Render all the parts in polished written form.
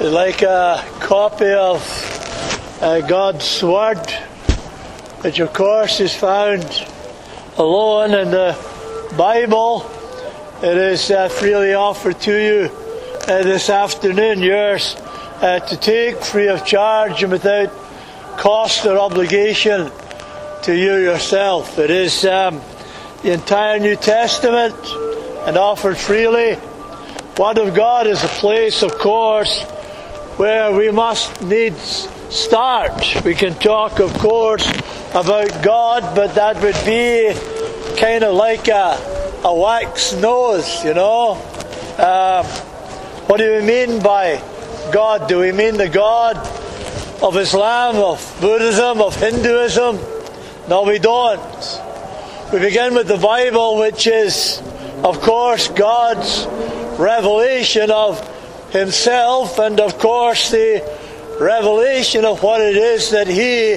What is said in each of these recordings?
like a copy of God's Word, which of course is found alone in the Bible. It is freely offered to you this afternoon, yours to take free of charge and without cost or obligation to you yourself. It is the entire New Testament and offered freely. Word of God is a place, of course, where we must needs start. We can talk, of course, about God, but that would be kind of like a wax nose, you know. What do we mean by God? Do we mean the God of Islam, of Buddhism, of Hinduism? No, we don't. We begin with the Bible, which is, of course, God's revelation of Himself, and of course the revelation of what it is that He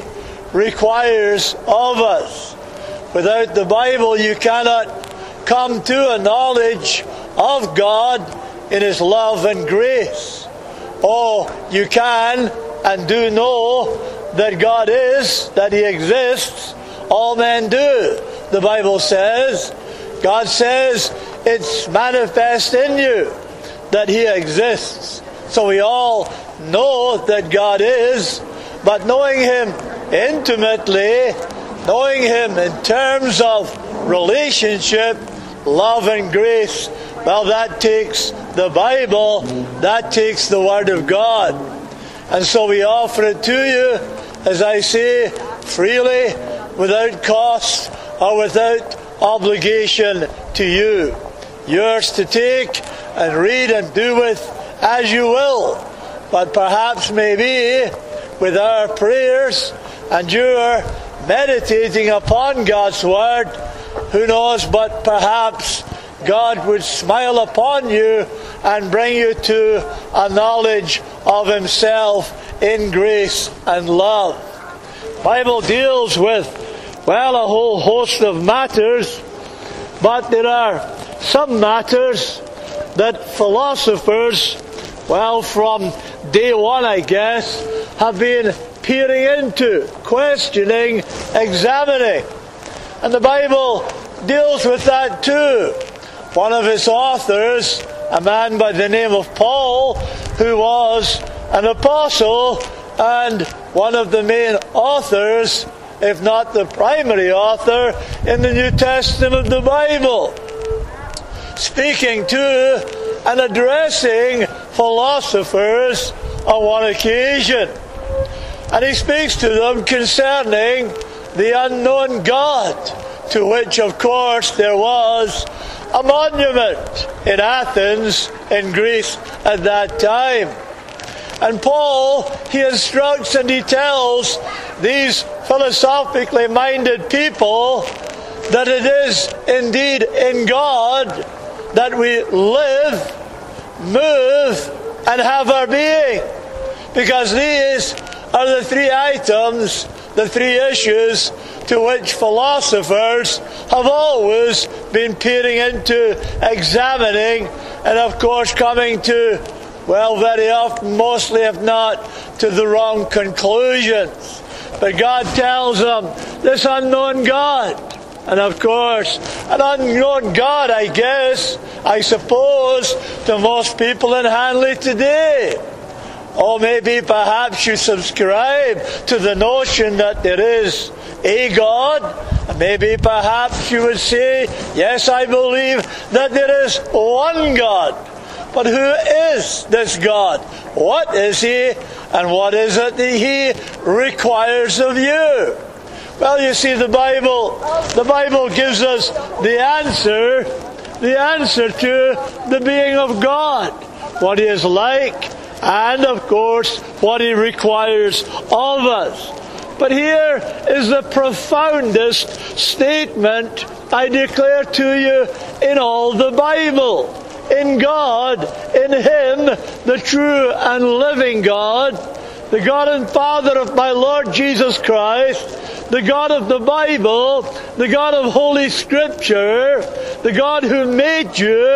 requires of us. Without the Bible, you cannot come to a knowledge of God in His love and grace. Oh, you can and do know that God is, that He exists. All men do, the Bible says. God says it's manifest in you that He exists. So we all know that God is, but knowing Him intimately, knowing Him in terms of relationship, love and grace, well, that takes the Bible, that takes the Word of God. And so we offer it to you, as I say, freely, without cost or without obligation to you. Yours to take and read and do with as you will. But perhaps maybe with our prayers and your meditating upon God's Word, who knows, but perhaps God would smile upon you and bring you to a knowledge of Himself in grace and love. The Bible deals with, well, a whole host of matters, but there are some matters that philosophers, well, from day one, I guess, have been peering into, questioning, examining. And the Bible deals with that too. One of its authors, a man by the name of Paul, who was an apostle and one of the main authors, if not the primary author, in the New Testament of the Bible, speaking to and addressing philosophers on one occasion. And he speaks to them concerning the unknown God, to which, of course, there was a monument in Athens, in Greece, at that time. And Paul, he instructs and he tells these philosophically minded people that it is indeed in God that we live, move, and have our being. Because these are the three items, the three issues to which philosophers have always been peering into, examining, and of course coming to, well, very often, mostly if not, to the wrong conclusions. But God tells them this unknown God. And of course, an unknown God, I guess, I suppose, to most people in Hanley today. Or maybe perhaps you subscribe to the notion that there is a God. And maybe perhaps you would say, yes, I believe that there is one God. But who is this God? What is He? And what is it that He requires of you? Well, you see, the Bible gives us the answer to the being of God. What He is like, and of course, what He requires of us. But here is the profoundest statement, I declare to you, in all the Bible. In God, in Him, the true and living God, the God and Father of my Lord Jesus Christ, the God of the Bible, the God of Holy Scripture, the God who made you,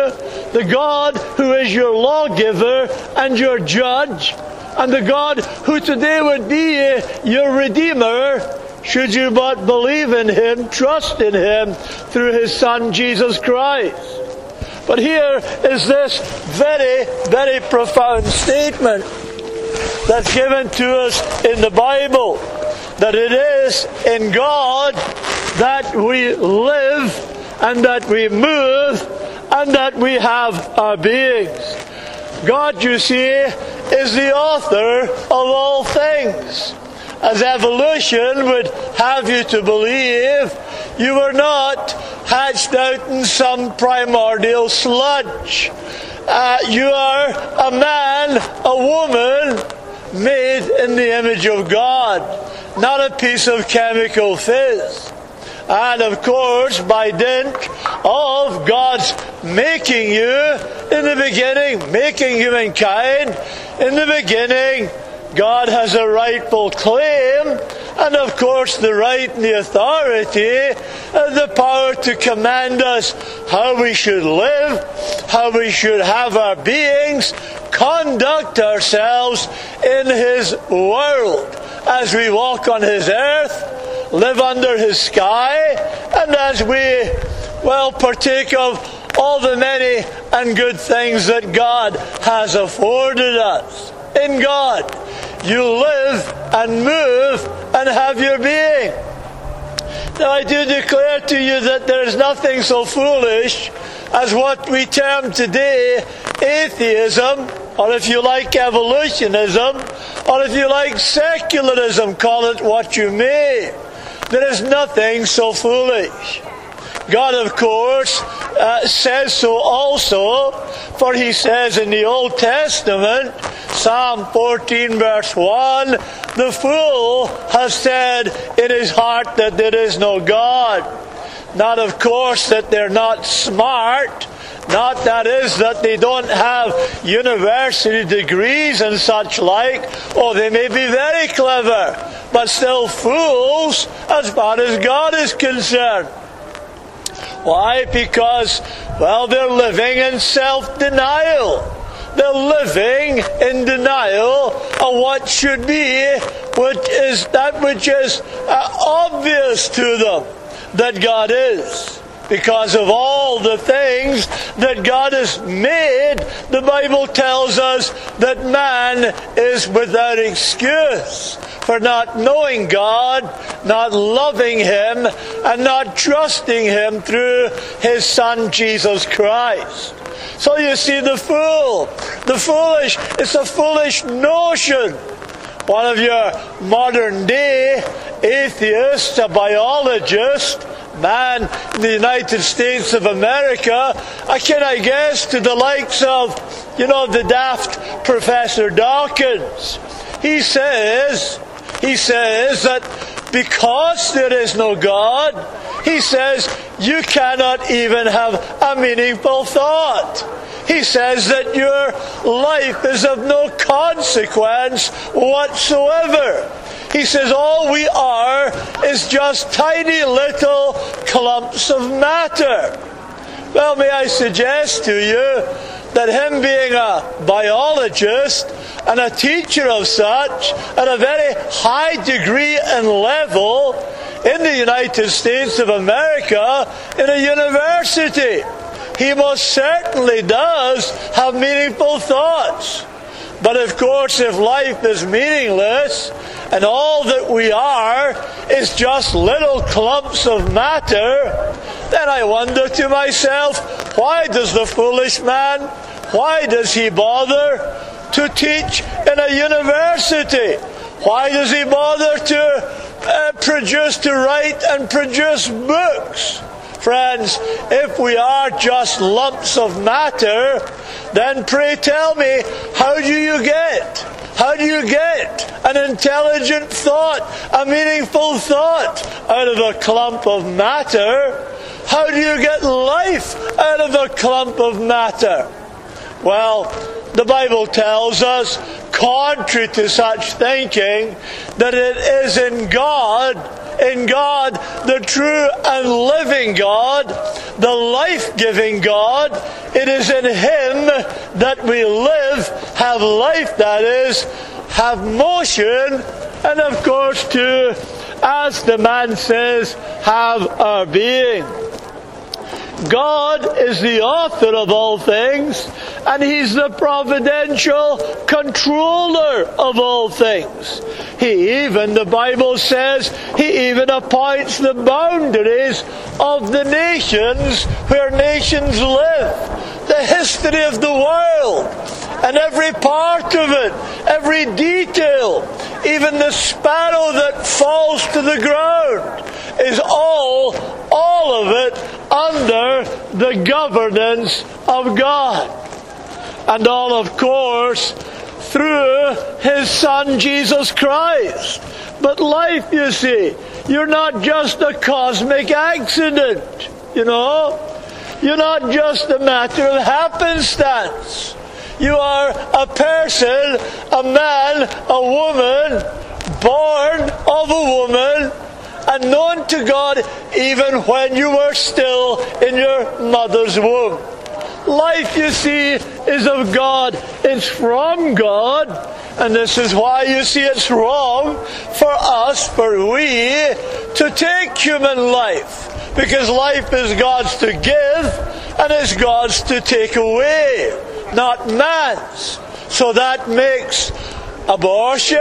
the God who is your lawgiver and your judge, and the God who today would be your Redeemer, should you but believe in Him, trust in Him through His Son Jesus Christ. But here is this very, very profound statement that's given to us in the Bible, that it is in God that we live and that we move and that we have our beings. God, you see, is the author of all things. As evolution would have you to believe, you were not hatched out in some primordial sludge. You are a man, a woman, made in the image of God, not a piece of chemical fizz. And of course, by dint of God's making you in the beginning, making humankind, in the beginning, God has a rightful claim, and of course the right and the authority, the power to command us how we should live, how we should have our beings, conduct ourselves in His world as we walk on His earth, live under His sky, and as we, partake of all the many and good things that God has afforded us. In God, you live and move and have your being. Now I do declare to you that there is nothing so foolish as what we term today atheism, or if you like evolutionism, or if you like secularism, call it what you may. There is nothing so foolish. God, of course, says so also, for He says in the Old Testament, Psalm 14 verse 1, the fool has said in his heart that there is no God. Not, of course, that they're not smart, not that is that they don't have university degrees and such like. Oh, they may be very clever, but still fools as far as God is concerned. Why? Because, they're living in self-denial. They're living in denial of what should be, which is obvious to them that God is. Because of all the things that God has made, the Bible tells us that man is without excuse for not knowing God, not loving Him, and not trusting Him through His Son Jesus Christ. So you see, the foolish, it's a foolish notion. One of your modern day atheists, a biologist, man in the United States of America, akin, I guess, to the likes of, the daft Professor Dawkins. He says that because there is no God, he says you cannot even have a meaningful thought. He says that your life is of no consequence whatsoever. He says all we are is just tiny little clumps of matter. Well, may I suggest to you that him being a biologist and a teacher of such at a very high degree and level in the United States of America in a university, he most certainly does have meaningful thoughts. But of course, if life is meaningless and all that we are is just little clumps of matter, then I wonder to myself, why does the foolish man, why does he bother to teach in a university? Why does he bother to write and produce books? Friends, if we are just lumps of matter, then pray tell me, how do you get an intelligent thought, a meaningful thought out of a clump of matter? How do you get life out of a clump of matter? Well, the Bible tells us, contrary to such thinking, that it is in God in God, the true and living God, the life-giving God. It is in Him that we live, have life, that is, have motion, and of course too, as the man says, have our being. God is the author of all things, and He's the providential controller of all things. He even, the Bible says, He even appoints the boundaries of the nations where nations live. The history of the world, and every part of it, every detail, even the sparrow that falls to the ground, is all of it under the governance of God. And all, of course, through His Son Jesus Christ. But life, you see, you're not just a cosmic accident, you know. You're not just a matter of happenstance. You are a person, a man, a woman, born of a woman, and known to God even when you were still in your mother's womb. Life, you see, is of God. It's from God. And this is why you see it's wrong for us, for we, to take human life. Because life is God's to give, and it's God's to take away, not man's. So that makes abortion,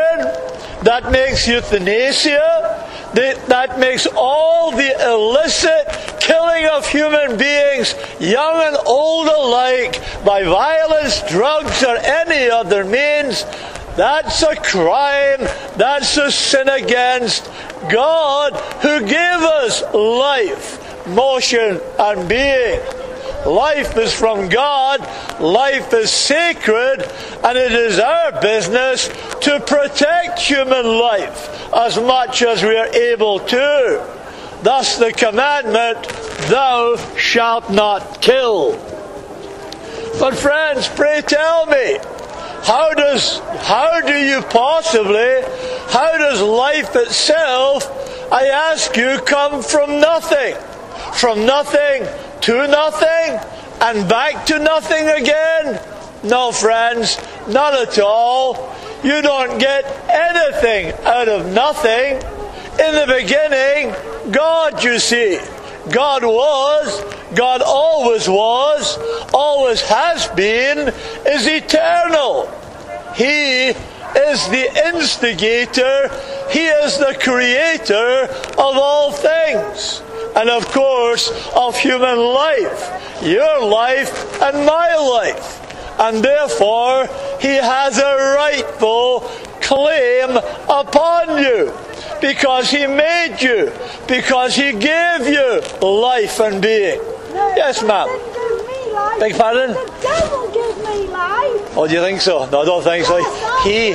that makes euthanasia, that makes all the illicit killing of human beings, young and old alike, by violence, drugs, or any other means. That's a crime. That's a sin against God, who gave us life, motion, and being. Life is from God, life is sacred, and it is our business to protect human life as much as we are able to. Thus the commandment, thou shalt not kill. But friends, pray tell me, how does life itself, I ask you, come from nothing? From nothing to nothing, and back to nothing again? No, friends, not at all. You don't get anything out of nothing. In the beginning, God, you see. God was, God always was, always has been, is eternal. He is the instigator. He is the creator of all things. And of course, of human life, your life and my life. And therefore, He has a rightful claim upon you, because He made you, because He gave you life and being. No, Yes, ma'am. He didn't give me life. Beg pardon? The devil gave me life. Oh, do you think so? No, I don't think so. Yes,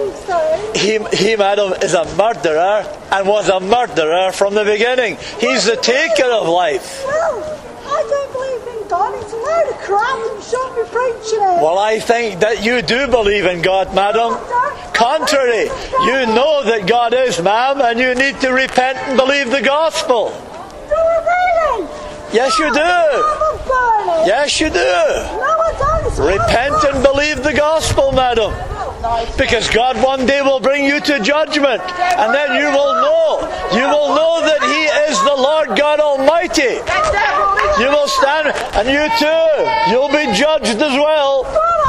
I think so. He, madam, is a murderer, and was a murderer from the beginning. He's the taker of life. Well, I don't believe in God. It's a load of crap and shouldn't be preaching it. Well, I think that you do believe in God, madam. Contrary, you know that God is, ma'am, and you need to repent and believe the gospel. Do I really? Yes, you do. I'm burning. Yes, you do. No, I don't. It's Repent and believe the gospel, madam. Because God one day will bring you to judgment, and then you will know that He is the Lord God Almighty. You will stand, and you too, you'll be judged as well.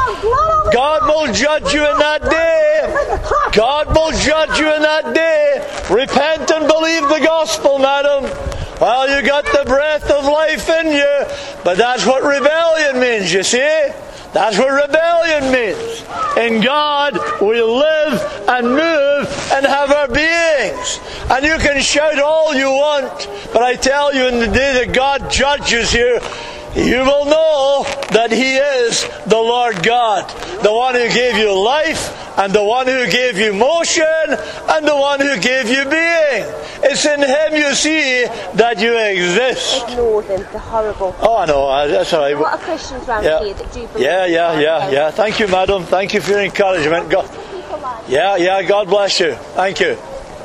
God will judge you in that day. God will judge you in that day. Repent and believe the gospel, madam. Well, you got the breath of life in you, but that's what rebellion means, you see. That's what rebellion means. In God, we live and move and have our beings. And you can shout all you want, but I tell you, in the day that God judges you, you will know that He is the Lord God, the one who gave you life, and the one who gave you motion, and the one who gave you being. It's in Him, you see, that you exist. Ignore them, they're horrible. Oh, I know, that's all right. What are Christians around here that do believe? Yeah. Thank you, madam. Thank you for your encouragement. God, God bless you. Thank you.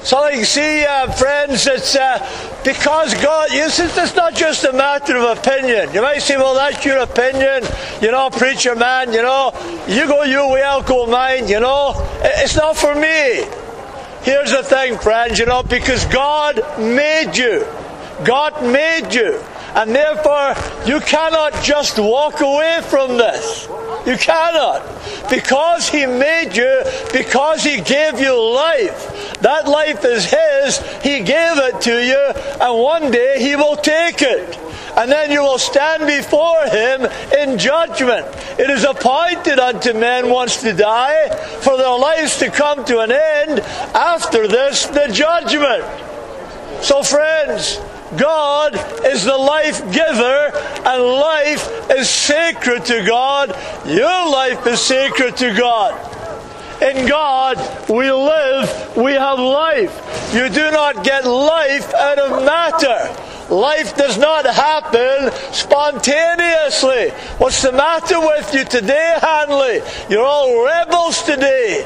So like, see, friends, it's because God, it's not just a matter of opinion. You might say, well, that's your opinion, preacher man, you go your way, I'll go mine, It's not for me. Here's the thing, friends, because God made you. God made you. And therefore, you cannot just walk away from this. You cannot. Because He made you, because He gave you life. That life is His. He gave it to you, and one day He will take it. And then you will stand before Him in judgment. It is appointed unto men once to die, for their lives to come to an end. After this, the judgment. So friends, God is the life giver, and life is sacred to God. Your life is sacred to God. In God we live, we have life. You do not get life out of matter. Life does not happen spontaneously. What's the matter with you today, Hanley? You're all rebels today.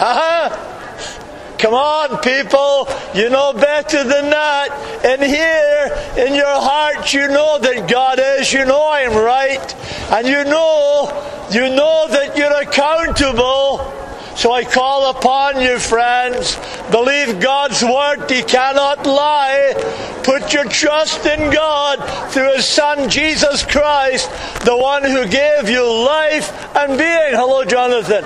Come on, people. You know better than that. And here, in your heart, you know that God is. You know I'm right. And you know that you're accountable. So I call upon you, friends. Believe God's word. He cannot lie. Put your trust in God through His Son, Jesus Christ, the one who gave you life and being. Hello, Jonathan.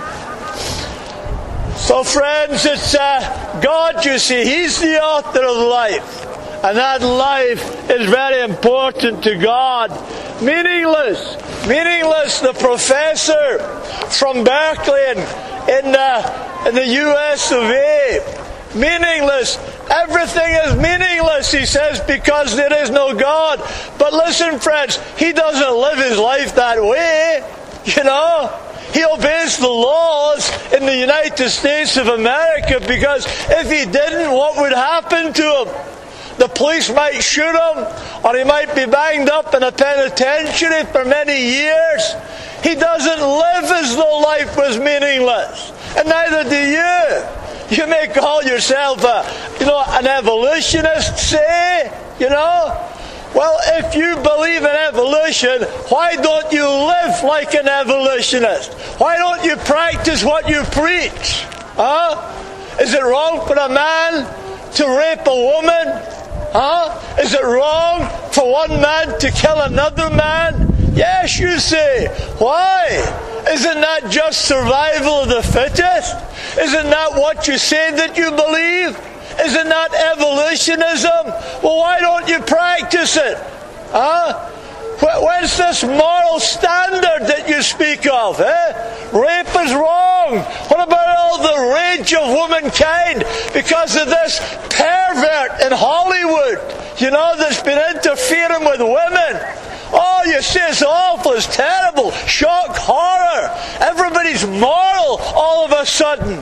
So friends, it's God, you see. He's the author of life. And that life is very important to God. Meaningless. The professor from Berkeley in the US of A. Meaningless. Everything is meaningless, he says, because there is no God. But listen, friends, he doesn't live his life that way. He obeys the laws in the United States of America, because if he didn't, what would happen to him? The police might shoot him, or he might be banged up in a penitentiary for many years. He doesn't live as though life was meaningless. And neither do you. You may call yourself an evolutionist, say, Well, if you believe in evolution, why don't you live like an evolutionist? Why don't you practice what you preach? Is it wrong for a man to rape a woman? Is it wrong for one man to kill another man? Yes, you say. Why? Isn't that just survival of the fittest? Isn't that what you say that you believe? Isn't that evolutionism? Well, why don't you practice it? Where's this moral standard that you speak of? Rape is wrong. What about all the rage of womankind because of this pervert in Hollywood, that's been interfering with women? Oh, you say it's awful, it's terrible, shock, horror. Everybody's moral all of a sudden,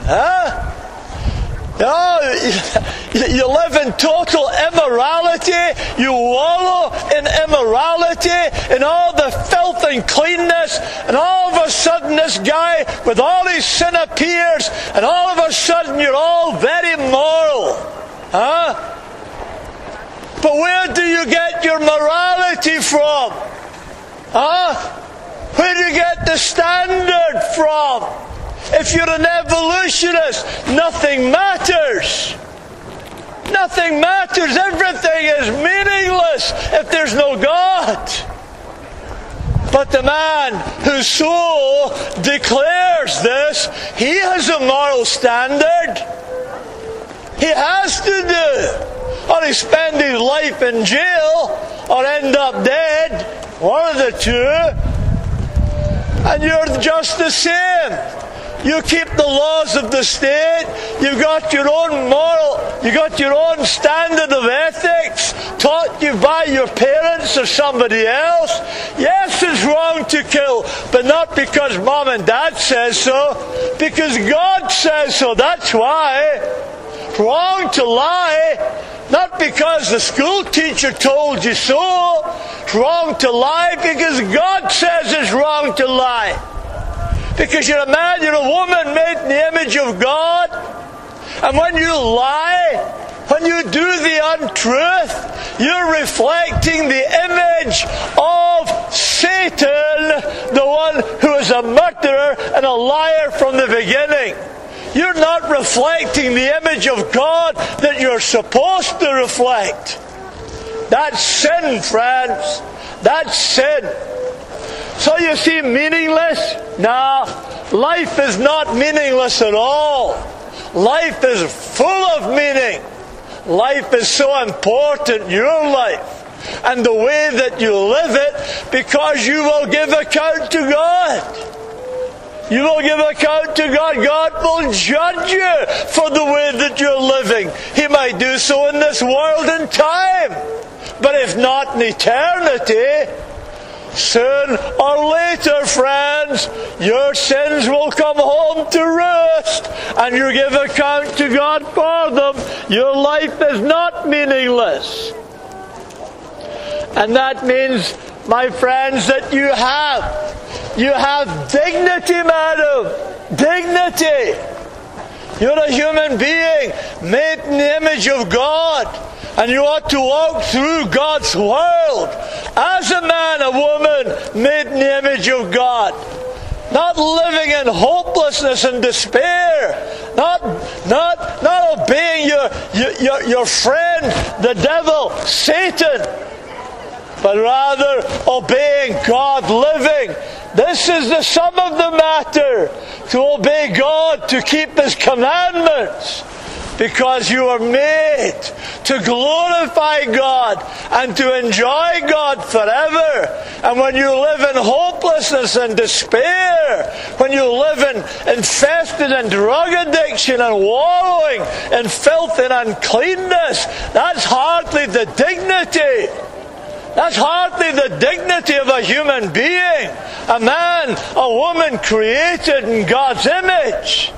You live in total immorality. You wallow in immorality, in all the filth and cleanness, and all of a sudden this guy with all his sin appears, and all of a sudden you're all very moral. But where do you get your morality from? Where do you get the standard from? If you're an evolutionist, nothing matters. Nothing matters. Everything is meaningless if there's no God. But the man whose soul declares this, he has a moral standard. He has to do. Or he spend his life in jail, or end up dead. One of the two. And you're just the same. You keep the laws of the state. You've got your own you got your own standard of ethics taught you by your parents or somebody else. Yes, it's wrong to kill, but not because mom and dad says so, because God says so. That's why. Wrong to lie, not because the school teacher told you so. It's wrong to lie because God says it's wrong to lie. Because you're a man, you're a woman made in the image of God. And when you lie, When you do the untruth, you're reflecting the image of Satan, the one who is a murderer and a liar from the beginning. You're not reflecting the image of God that you're supposed to reflect. That's sin, friends. That's sin. So you see, meaningless? Nah, life is not meaningless at all. Life is full of meaning. Life is so important, your life, and the way that you live it, because you will give account to God. You will give account to God. God will judge you for the way that you're living. He might do so in this world and time, but if not in eternity, soon or later, friends, your sins will come home to roost, and you give account to God for them. Your life is not meaningless. And that means, my friends, that you have dignity, madam. Dignity. You're a human being made in the image of God, and you ought to walk through God's world as a man, a woman made in the image of God. Not living in hopelessness and despair. Not obeying your friend, the devil, Satan, but rather obeying God, living. This is the sum of the matter, to obey God, to keep His commandments, because you are made to glorify God and to enjoy God forever. And when you live in hopelessness and despair, when you live infested in drug addiction and wallowing in filth and uncleanness, that's hardly the dignity. That's hardly the dignity of a human being, a man, a woman created in God's image.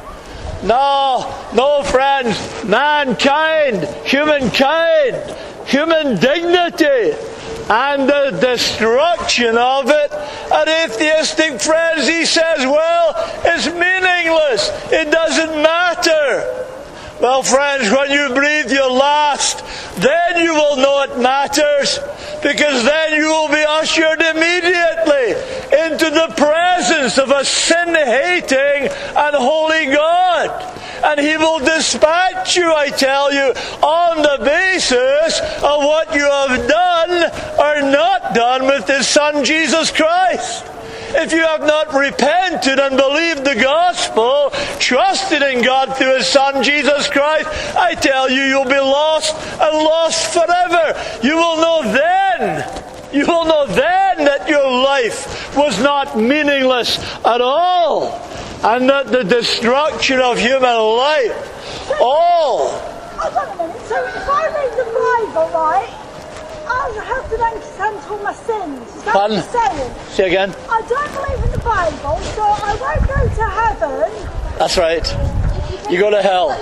No, friends, mankind, humankind, human dignity, and the destruction of it. An atheistic friends, he says, well, it's meaningless. It doesn't matter. Well, friends, when you breathe your last, then you will know it matters, because then you will be ushered immediately into the presence of a sin-hating and holy God. And He will dispatch you, I tell you, on the basis of what you have done or not done with His Son, Jesus Christ. If you have not repented and believed the gospel, trusted in God through His Son, Jesus Christ, I tell you, you'll be lost and lost forever. You will know then that your life was not meaningless at all, and that the destruction of human life, all. Hold on a minute. So if I read the Bible, right, I'll have to then cancel my sins. Is that what you're saying? Say again. I don't believe in the Bible, so I won't go to heaven. That's right. You go to hell.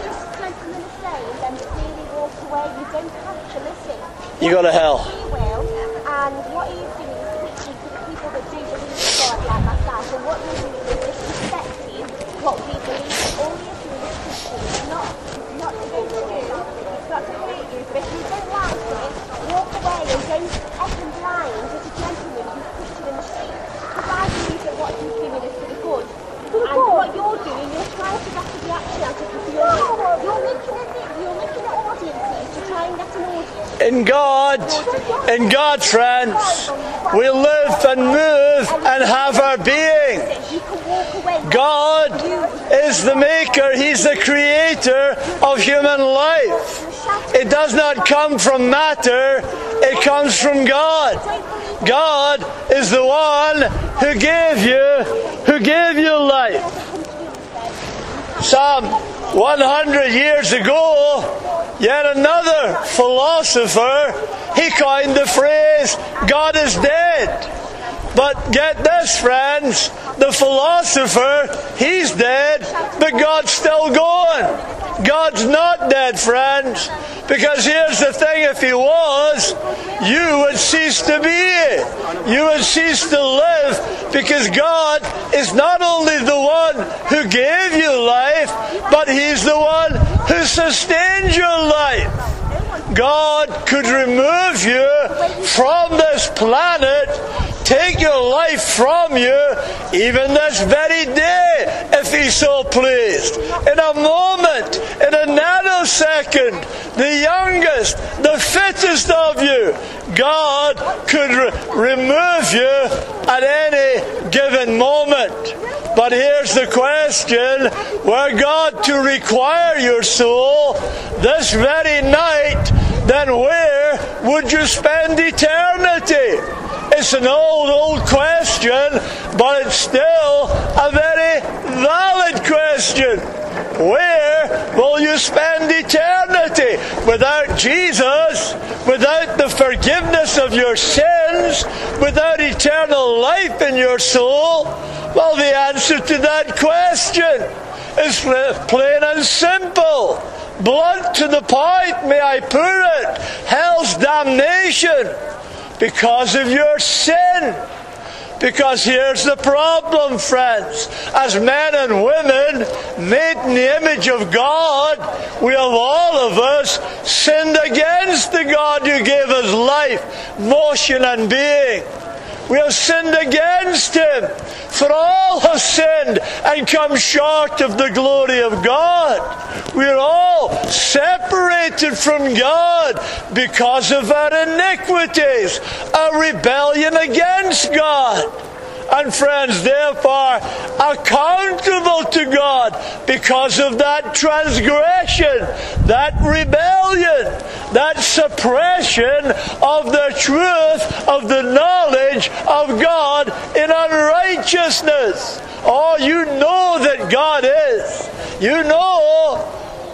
You go to hell. And what he's doing is preaching to the people that do believe in God, like myself. And what he's doing is disrespecting what we believe. All you're doing is Christians, not to go to you, not to hurt you. But if you don't like it, walk away and don't open blind as a gentleman who's put you in the street. Because I believe that what he's doing is for the good. And what you're doing, you're trying to get the action out of people. You're making the audiences to try and get an audience. In God, friends, we live and move and have our being. God is the maker. He's the creator of human life. It does not come from matter. It comes from God. God is the one who gave you life. Some 100 years ago, yet another philosopher, he coined the phrase, God is dead. But get this, friends, the philosopher, he's dead, but God's still going. God's not dead, friends. Because here's the thing, if He was, you would cease to be. You would cease to live, because God is not only the one who gave you life, but He's the one who sustains your life. God could remove you from this planet, take your life from you, even this very day, if He so pleased. In a moment, in a nanosecond, the youngest, the fittest of you, God could remove you at any given moment. But here's the question: were God to require your soul this very night, then where would you spend eternity? It's an old question, but it's still a very valid question. Where will you spend eternity? Without Jesus, without the forgiveness of your sins, without eternal life in your soul? Well, the answer to that question is plain and simple. Blunt to the point, may I put it. Hell's damnation because of your sin. Because here's the problem, friends. As men and women made in the image of God, we have all of us sinned against the God who gave us life, motion and being. We have sinned against Him. For all have sinned and come short of the glory of God. We are all separated from God because of our iniquities, our rebellion against God. And friends, therefore, accountable to God because of that transgression, that rebellion, that suppression of the truth of the knowledge of God in unrighteousness. Oh, you know that God is. You know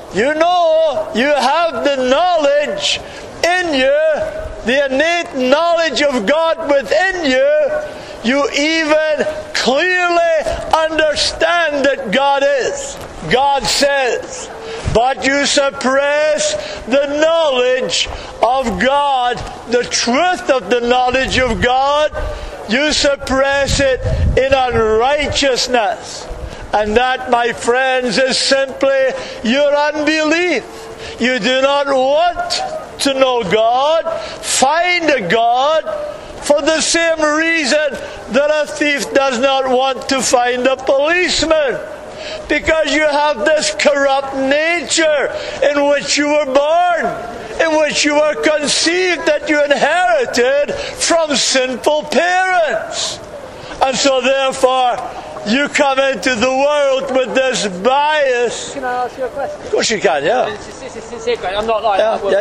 you have the knowledge in you, the innate knowledge of God within you. You even clearly understand that God is. God says, but you suppress the knowledge of God, the truth of the knowledge of God. You suppress it in unrighteousness. And that, my friends, is simply your unbelief. You do not want to know God, find a God, for the same reason that a thief does not want to find a policeman. Because you have this corrupt nature in which you were born, in which you were conceived, that you inherited from sinful parents. And so therefore, you come into the world with this bias. Can I ask you a question? Of course you can, yeah. It's a sincere question. I'm not like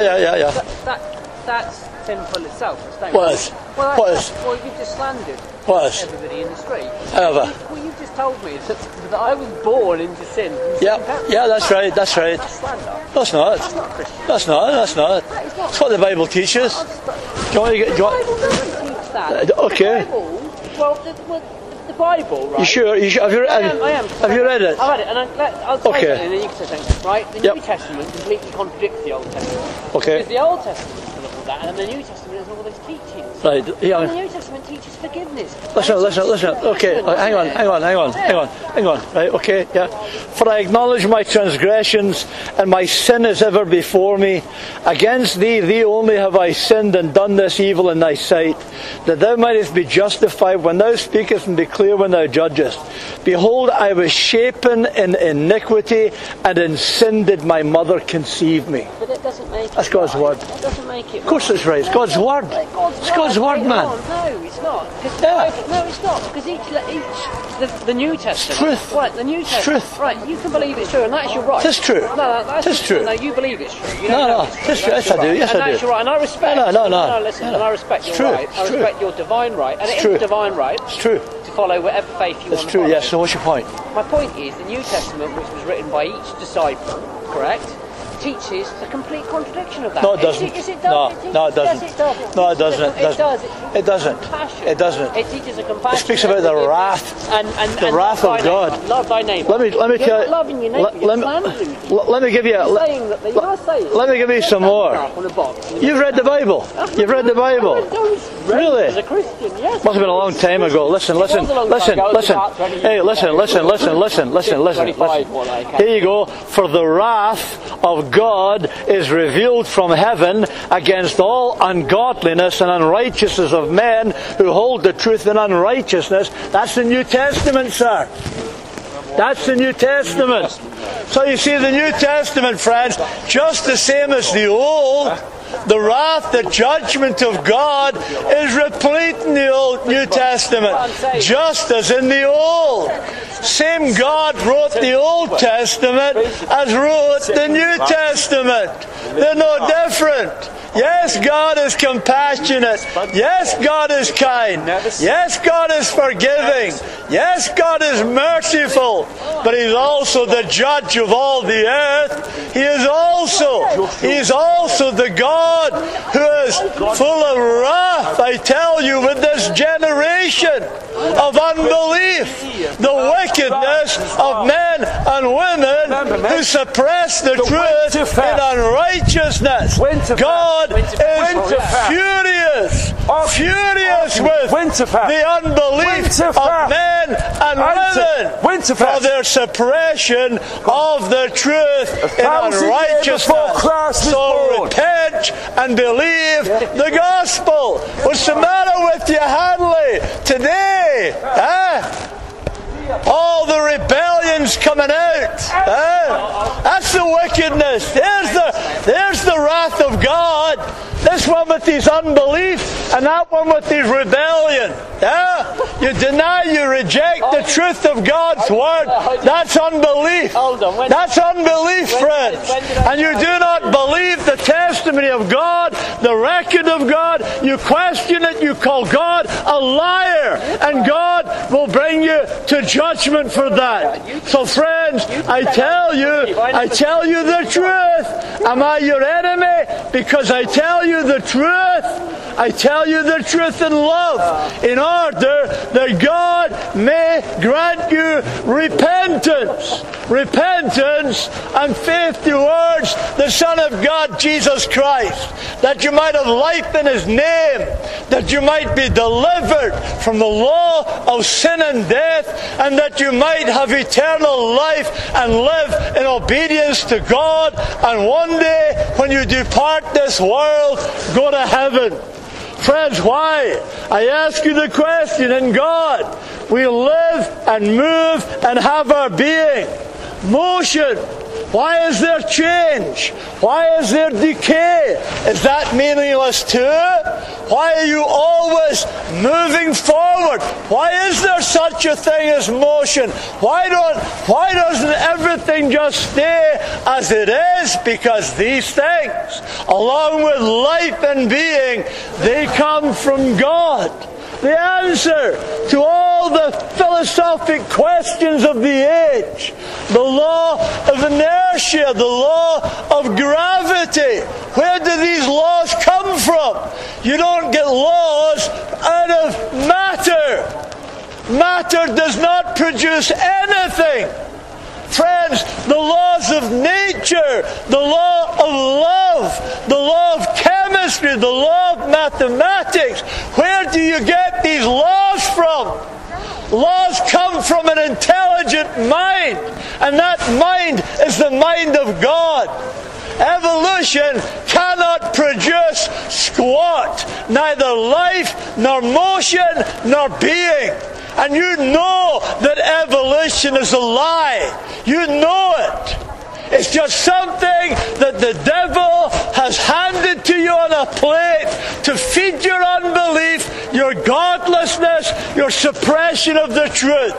That's sinful itself. Well, you've just slandered everybody in the street. However. Well, you've just told me that I was born into sin. Yeah, that's right. That's slander. That's not. That's not Christian. That's not. That is not. That's what the Bible teaches. The Bible doesn't teach that. Okay. The Bible, right? You sure? Have you read it? I am. Have you read it? I've read it, and I'll say Okay. something, and then you can say something. Right? The New Testament completely contradicts the Old Testament. Okay. Because the Old Testament is full of all that, and the New Testament has all those teachings. Right. Yeah. And the New Testament teaches forgiveness. Listen. Okay. Hang on. Right. Okay. Yeah. For I acknowledge my transgressions, and my sin is ever before me. Against thee only have I sinned and done this evil in thy sight, that thou mightest be justified when thou speakest and be clear when thou judgest. Behold, I was shapen in iniquity, and in sin did my mother conceive me. But it doesn't make it. That's God's word. That doesn't make it. Of course it's right. It's God's word. It's God's word, man. No, it's not. Yeah. No, it's not. Because the New Testament. Truth. Right, the New Testament. Truth. Right, you can believe it's true, and that's your right. It's true. No, that's It's true. No, you believe it's true. You No, don't know it's true. Yes, I do. Yes, and I do. that's your right, and I respect. No. Listen, and I respect your true. right. I respect your divine right, and it is a divine right. It's true. To follow whatever faith you want to It's true. follow. Yes. So what's your point? My point is, the New Testament, which was written by each disciple, correct, teaches a complete contradiction of that. No, it doesn't. Yes, it does. No, it doesn't. Yes, it does. No, it doesn't. It does. It doesn't. Compassion. It doesn't. It teaches a compassion. It speaks about the wrath. And the wrath of God. Love thy neighbour. Let me tell you. Loving your neighbour. Let me give you. Let me give you some more. You've read the Bible. You've read the Bible. Really? As a Christian, yes. Must have been a long time ago. Listen. Hey, listen. Here you go. For the wrath of God is revealed from heaven against all ungodliness and unrighteousness of men who hold the truth in unrighteousness. That's the New Testament, sir. That's the New Testament. So you see, the New Testament, friends, just the same as the Old, the wrath, the judgment of God is replete in the New Testament, just as in the Old. Same God wrote the Old Testament as wrote the New Testament. They're no different. Yes, God is compassionate. Yes, God is kind. Yes, God is forgiving. Yes, God is merciful. But He's also the judge of all the earth. He is also the God who is full of wrath, I tell you, with this generation of unbelief. The wickedness of men and women who suppress the truth in unrighteousness. God is furious with the unbelief of men and women for their suppression of the truth in unrighteousness. So repent and believe the gospel. What's the matter with you, Hadley, today? All the rebellions coming out. That's the wickedness. There's the wrath of God. This one with his unbelief, and that one with his rebellion. You deny, you reject the truth of God's word. That's unbelief. That's unbelief, friends. And you do not believe the testimony of God, the record of God. You question it. You call God a liar, and God will bring you to judgment for that. So, friends, I tell you the truth. Am I your enemy? Because I tell you the truth. I tell you the truth in love, in order that God may grant you repentance. Repentance and faith towards the Son of God, Jesus Christ, that you might have life in His name, that you might be delivered from the law of sin and death, and that you might have eternal life and live in obedience to God, and one day, when you depart this world, go to heaven. Friends, why? I ask you the question. In God, we live and move and have our being. Motion. Why is there change? Why is there decay? Is that meaningless too? Why are you always moving forward? Why is there such a thing as motion? Why doesn't everything just stay as it is? Because these things, along with life and being, they come from God. The answer to all the philosophic questions of the age, the law of inertia, the law of gravity. Where do these laws come from? You don't get laws out of matter. Matter does not produce anything. Friends, the laws of nature, the law of love, the law of chemistry, the law of mathematics, where do you get these laws from? Laws come from an intelligent mind, and that mind is the mind of God. Evolution cannot produce squat, neither life, nor motion, nor being. And you know that evolution is a lie. You know it. It's just something that the devil has handed to you on a plate to feed your unbelief, your godlessness, your suppression of the truth.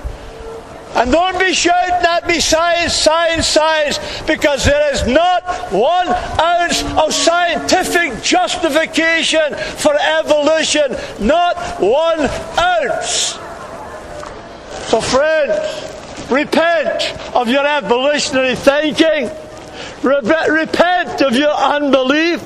And don't be shouting at me, science, science, science, because there is not 1 ounce of scientific justification for evolution. Not 1 ounce. So friends, repent of your evolutionary thinking. Repent of your unbelief.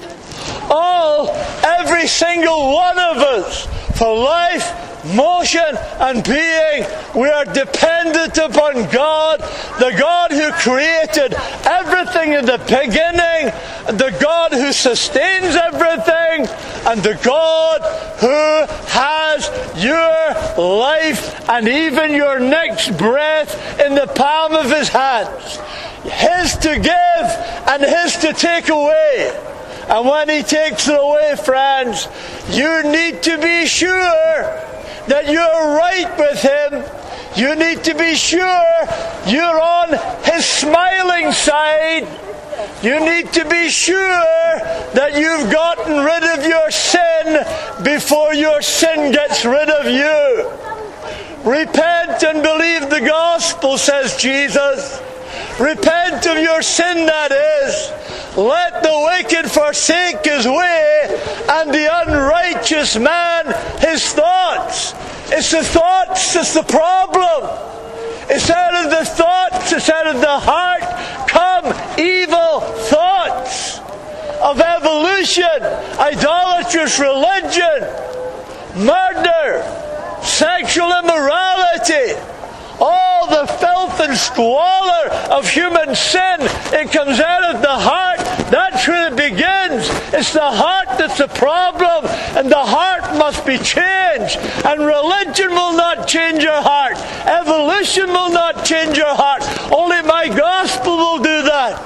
Every single one of us, for life, motion and being, we are dependent upon God, the God who created everything in the beginning, the God who sustains everything, and the God who has your life and even your next breath in the palm of His hands. His to give and His to take away. And when He takes it away, friends, you need to be sure that you're right with Him. You need to be sure you're on His smiling side. You need to be sure that you've gotten rid of your sin before your sin gets rid of you. Repent and believe the gospel, says Jesus. Repent of your sin, that is. Let the wicked forsake his way, and the unrighteous man his thoughts. It's the thoughts that's the problem. It's out of the thoughts, it's out of the heart come evil thoughts of evolution, idolatrous religion, murder, sexual immorality, all the filth and squalor of human sin. It comes out of the heart. That's where it begins. It's the heart that's the problem, and the heart must be changed. And religion will not change your heart. Evolution will not change your heart. Only my gospel will do that.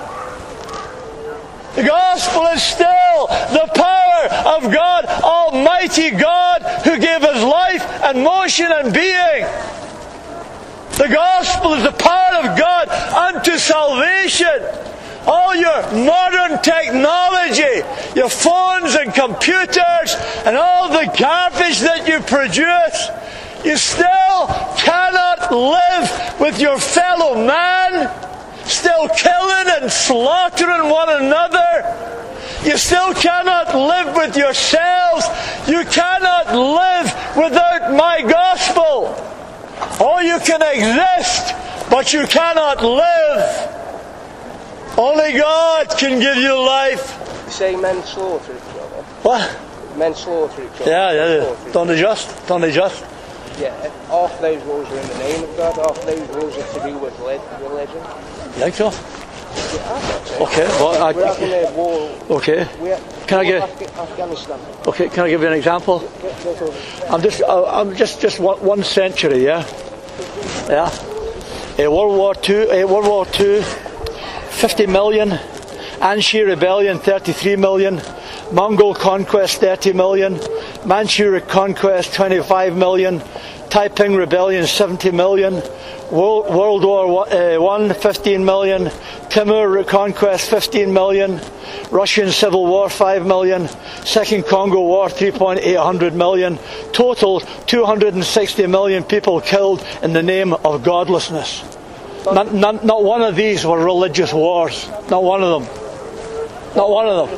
The gospel is still the power of God, Almighty God, who gave us life and motion and being. The gospel is the power of God unto salvation. All your modern technology, your phones and computers, and all the garbage that you produce, you still cannot live with your fellow man, still killing and slaughtering one another. You still cannot live with yourselves. You cannot live without my gospel. Oh, you can exist, but you cannot live. Only God can give you life. You say men slaughter each other. What? Men slaughter each other. Yeah. Don't they just? Yeah, half those wars are in the name of God, half those wars are to do with religion. You think so? Yeah, I think so. Okay, well, we're having a war. Okay. Can I give? Afghanistan. Okay, can I give you an example? I'm just one century, yeah. World War II, 50 million. Anshi Rebellion, 33 million. Mongol conquest, 30 million. Manchu conquest, 25 million. Taiping Rebellion, 70 million. World War I, 15 million. Timur conquest, 15 million. Russian Civil War, 5 million. Second Congo War, 3.8 million. Total, 260 million people killed in the name of godlessness. Not one of these were religious wars. Not one of them. Not one of them.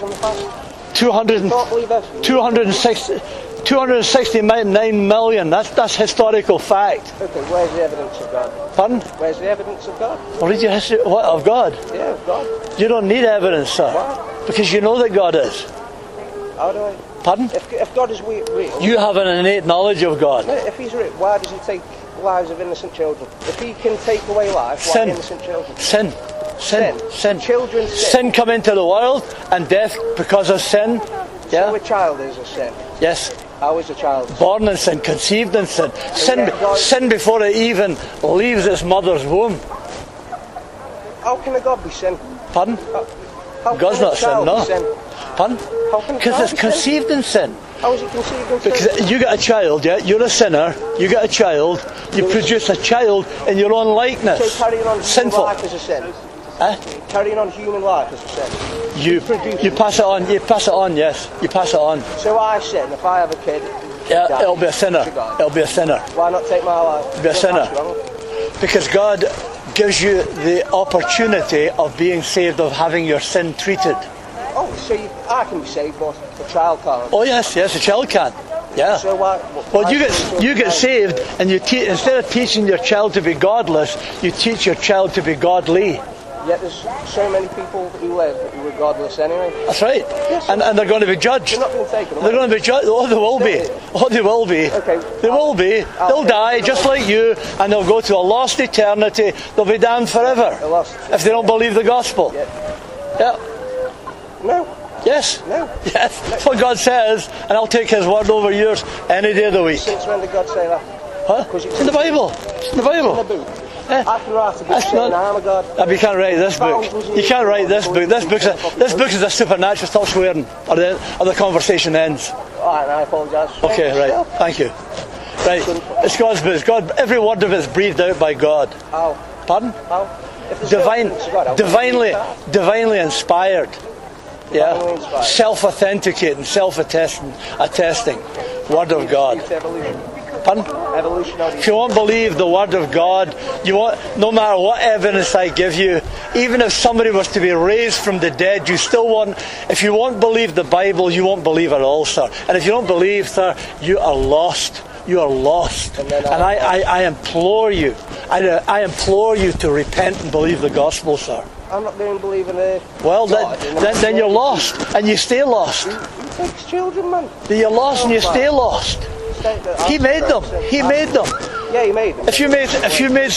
269 million. That's historical fact. Okay, where's the evidence of God? Pardon? Where's the evidence of God? Well, read your history. What, of God? Yeah, of God. You don't need evidence, sir. Why? Because you know that God is. How do I? Pardon? If God is real... You have an innate knowledge of God. No, if He's real, why does He take lives of innocent children? If He can take away life, why innocent children? Sin. Children sin. Sin come into the world, and death because of sin. Yeah? So a child is a sin. Yes. How is a child? Born in sin, conceived in sin. Sin before it even leaves its mother's womb. How can a God be sin? Pardon? How God's not sin, no. Pardon? Because it's conceived in sin. How is it conceived in sin? Because you got a child, yeah? You're a sinner. You got a child. You produce a child in your own likeness. So carrying on human life is a sin. Carrying on human life is a sin. You pass it on. You pass it on. Yes, you pass it on. So I sin. If I have a kid, yeah, it'll be a sinner. It'll be a sinner. Why not take my life? It'll be a sinner. Because God gives you the opportunity of being saved, of having your sin treated. Oh, so I can be saved, but a child can't. Oh yes, a child can. Yeah. So why? Well, you get saved, and you instead of teaching your child to be godless, you teach your child to be godly. Yet there's so many people who live who are godless anyway. That's right. Yes. And they're going to be judged. They're not being taken away. They're going to be judged. Oh, they will be. Oh, they will be. Okay. They will be. They'll die just like you, and they'll go to a lost eternity. They'll be damned forever if they don't believe the gospel. Yeah. No. Yes. No. Yes. That's what God says, and I'll take His word over yours any day of the week. Since when did God say that? Huh? It's in the Bible. It's in the Bible. In the book. I can write a book saying I'm a God. You can't write this book. You can't write this book. This book is a supernatural. Stop swearing, or the conversation ends. Alright, I apologise. Okay, right. Thank you. Right. It's God's book. It's God. Every word of it is breathed out by God. How? Pardon? How? If there's Divinely inspired. Yeah. Divinely inspired. Self-authenticating, self-attesting. Word of God. Pardon? Evolution. If you won't believe the Word of God, no matter what evidence I give you, even if somebody was to be raised from the dead, you still won't. If you won't believe the Bible, you won't believe at all, sir. And if you don't believe, sir, you are lost. You are lost. And I implore you. I implore you to repent and believe the gospel, sir. I'm not going to believe in it. Well, then you're lost, and you stay lost. He takes children, man. You're lost and you stay lost. He made them. He made them. Yeah, he made them. If you made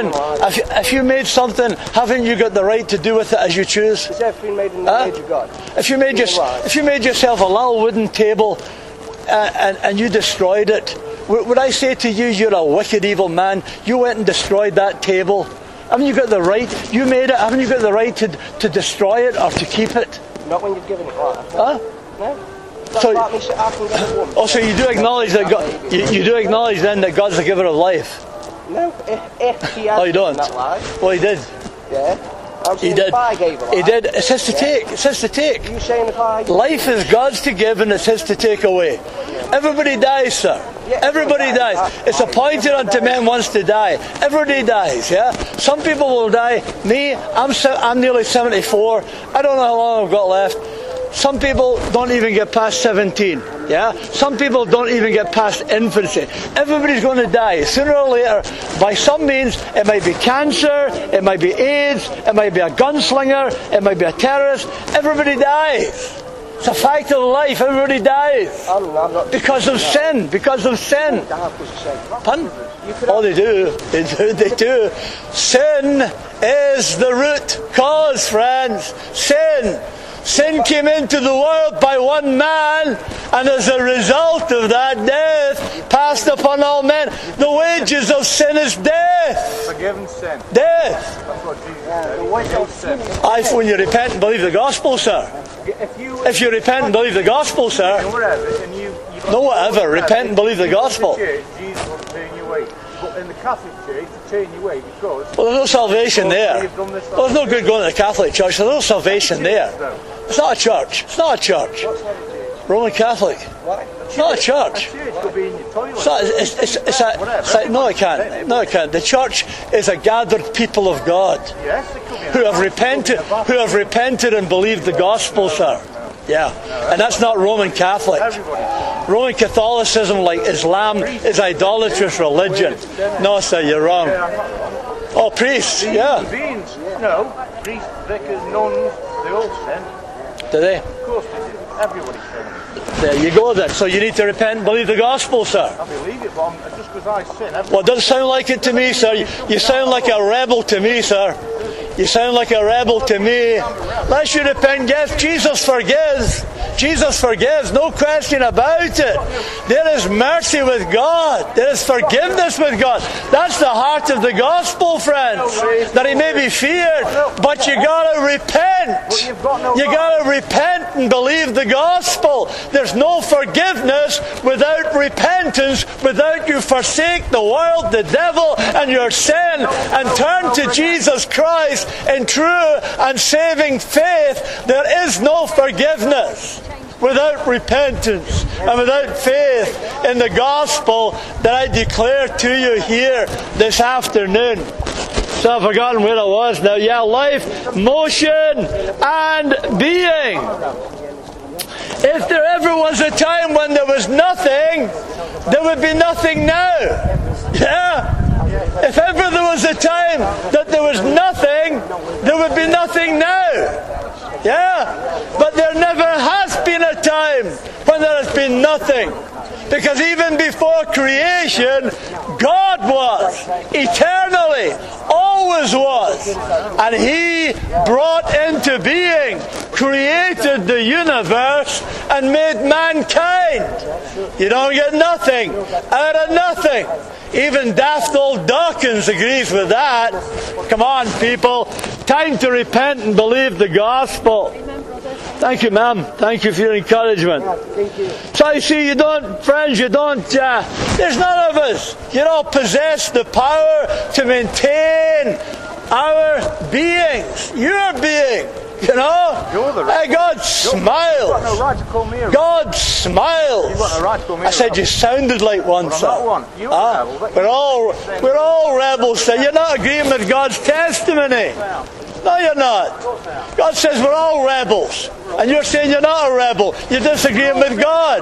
something, haven't you got the right to do with it as you choose? Is everything made in the image of God? If you made yourself a little wooden table and you destroyed it, would I say to you, you're a wicked, evil man? You went and destroyed that table. Haven't you got the right? You made it. Haven't you got the right to destroy it or to keep it? Not when you've given it right. Huh? No. So, also, you do acknowledge that God, you do acknowledge then that God's the giver of life. No, if he had you don't. That life. Well, he did. Yeah. He did. If I gave a life. He did. It's his to take. It's his to take. You saying if I? Life is God's to give and it's his to take away. Everybody dies, sir. Everybody dies. It's appointed unto men once to die. Everybody dies, yeah? Some people will die. Me, I'm nearly 74. I don't know how long I've got left. Some people don't even get past 17, yeah? Some people don't even get past infancy. Everybody's going to die. Sooner or later, by some means, it might be cancer, it might be AIDS, it might be a gunslinger, it might be a terrorist. Everybody dies. It's a fact of life. Everybody dies. Because of sin. Because of sin. Pardon? Oh, they do. They do. Sin is the root cause, friends. Sin. Sin came into the world by one man, and as a result of that, death passed upon all men. The wages of sin is death. Forgiven sin. Death. That's what Jesus said. When you repent and believe the gospel, sir. If you repent and believe the gospel, sir. No, whatever. Repent and believe the gospel. Jesus will turn you away. But in the Catholic Church, to turn you away because... Well, there's no salvation there. Well, there's no good going to the Catholic Church. There's no salvation there. It's not a church. It's not a church. Roman Catholic. It's not a church. No, it can't. No, it can't. The church is a gathered people of God who have repented and believed the gospel, sir. Yeah, and that's not Roman Catholic. Roman Catholicism, like Islam, is idolatrous religion. No, sir, you're wrong. Oh, priests, yeah. No, priests, vicars, nuns, they all sin. Do they? Of course they do. Everybody sins. There you go then. So you need to repent and believe the gospel, sir. I believe it, but just because I sin... Well, it doesn't sound like it to me, sir. You sound like a rebel to me, sir. You sound like a rebel to me. Unless you repent, yes, Jesus forgives. Jesus forgives, no question about it. There is mercy with God. There is forgiveness with God. That's the heart of the gospel, friends. That he may be feared. But you got to repent. You got to repent and believe the gospel. There's no forgiveness without repentance, without you forsake the world, the devil, and your sin, and turn to Jesus Christ in true and saving faith. There is no forgiveness without repentance and without faith in the gospel that I declare to you here this afternoon. So I've forgotten where I was now. Yeah, life, motion, and being. If there ever was a time when there was nothing, there would be nothing now. Yeah. If ever there was a time that there was nothing, there would be nothing now. Yeah. But there never has been a time when there has been nothing. Because even before creation, God was, eternally, always was. And He brought into being, created the universe, and made mankind. You don't get nothing out of nothing. Even daft old Dawkins agrees with that. Come on, people. Time to repent and believe the gospel. Thank you, ma'am. Thank you for your encouragement. So you see, there's none of us, possess the power to maintain our beings. Your being. God smiles. God smiles. I said you sounded like one, sir. We're all rebels. You're not agreeing with God's testimony. No, you're not. God says we're all rebels. And you're saying you're not a rebel. You're disagreeing with God.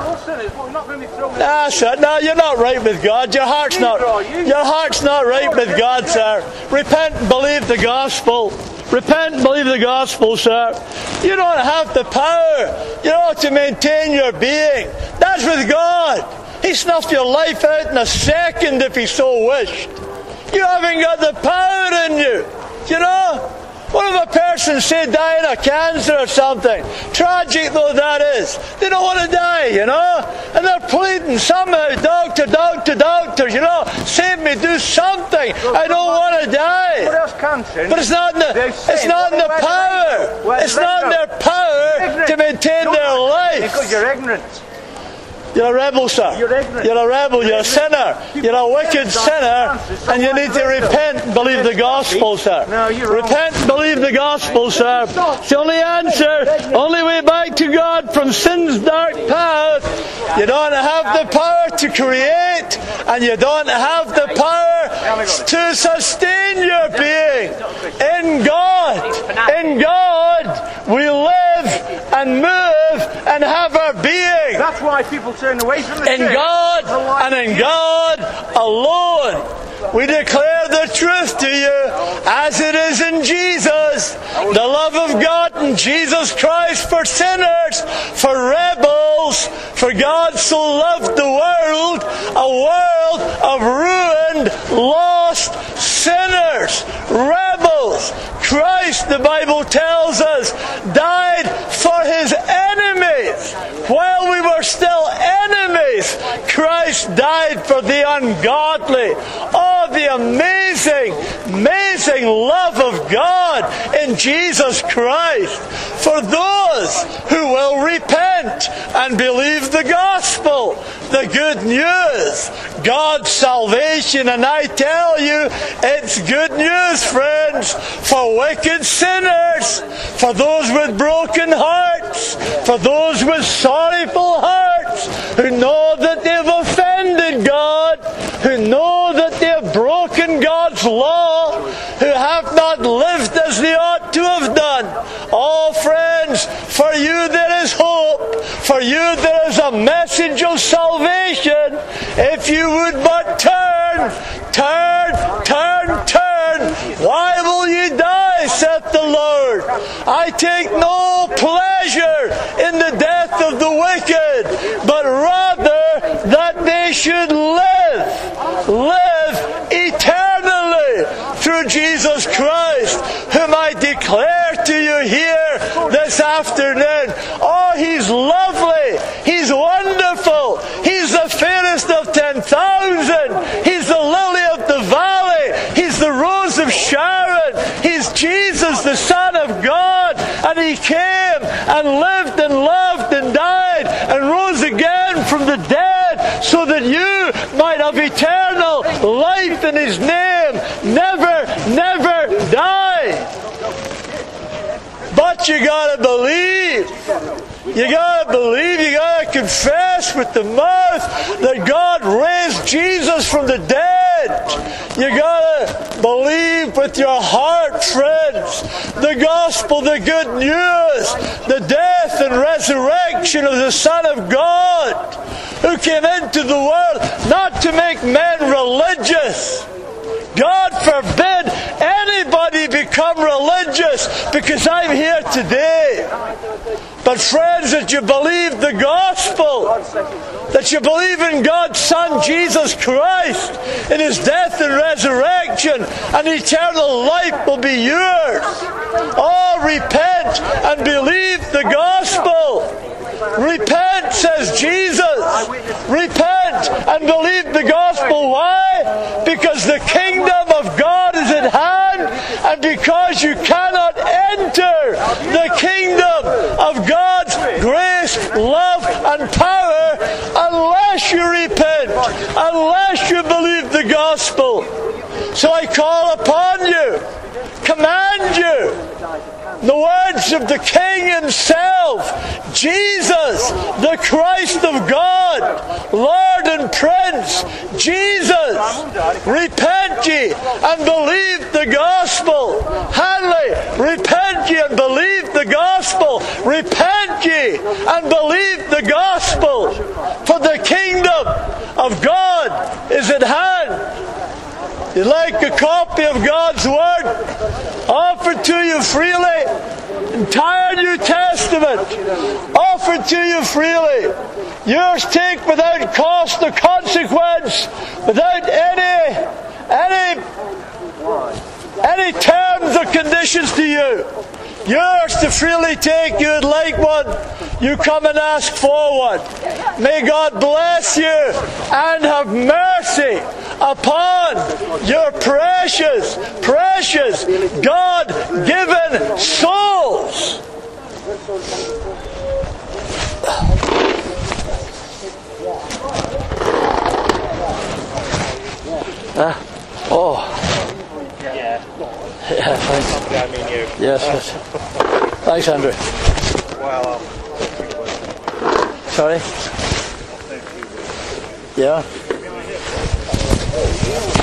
No, you're not right with God. Your heart's not right with God, sir. Repent and believe the gospel. Repent and believe the gospel, sir. You don't have the power, to maintain your being. That's with God. He snuffed your life out in a second if He so wished. You haven't got the power in you. What if a person, say, dying of cancer or something? Tragic though that is. They don't want to die, And they're pleading somehow, doctor, save me, do something. I don't want to die. What else can sin? But it's not in the power. It's not in their power to maintain their life. Because you're ignorant. You're a rebel, sir. You're ignorant. You're a rebel. You're a sinner. You're a wicked sinner, and you need to repent and believe the gospel, sir. Repent and believe the gospel, sir. It's the only answer, only way back to God from sin's dark path. You don't have the power to create, and you don't have the power to sustain your being. In God, we live and move and have our being. That's why people turn away from the church. In God and in God alone. We declare the truth to you as it is in Jesus. The love of God in Jesus Christ for sinners, for rebels. For God so loved the world, a world of ruined, lost sinners, rebels. Christ, the Bible tells us, died for His enemies. While we were still enemies, Christ died for the ungodly. Oh, the amazing, amazing love of God in Jesus Christ for those who will repent and believe the gospel, the good news, God's salvation. And I tell you, it's good news, friends, for wicked sinners, for those with broken hearts, for those with sorrowful hearts, who know that they've offended God, who know that they have broken God's law, who have not lived as they ought to have done. Oh, friends, for you there is hope. For you there is a message of salvation. If you would but turn. Why will you die, saith the Lord? I take no pleasure in the death of the wicked, but rather that they should live eternally through Jesus Christ, whom I declare to you here this afternoon. Oh, He's lovely. He's wonderful. He's the fairest of 10,000. He's the lily of the valley. He's the rose of Sharon. He's Jesus, the Son of God. And He came and lived and loved and died and rose again from the dead so that you might have eternal life in His name. Never die. But you gotta believe. You gotta believe, you gotta confess with the mouth that God raised Jesus from the dead. You gotta believe with your heart, friends, the gospel, the good news, the death and resurrection of the Son of God, who came into the world not to make men religious. God forbid anybody become religious because I'm here today. But friends, that you believe the gospel, that you believe in God's Son, Jesus Christ, in His death and resurrection, and eternal life will be yours. Oh, repent and believe the gospel. Repent, says Jesus. Repent and believe the gospel. Why? Because the kingdom of God is at hand, and because you cannot enter the kingdom of God's grace, love, and power unless you repent, unless you believe the gospel. So I call upon you, command you, the words of the King Himself, Jesus, the Christ of God, Lord and Prince, Jesus, repent ye and believe the gospel. Hanley, repent ye and believe the gospel. Repent ye and believe the gospel, for the kingdom of God is at hand. You'd like a copy of God's Word offered to you freely? Entire New Testament offered to you freely. Yours take without cost or consequence, without any terms or conditions to you. Yours to freely take. You'd like one, you come and ask for one. May God bless you and have mercy upon your precious, precious, God-given souls. Yeah, thanks. I mean you. Yes. Thanks, Andrew. Well, Sorry? Yeah.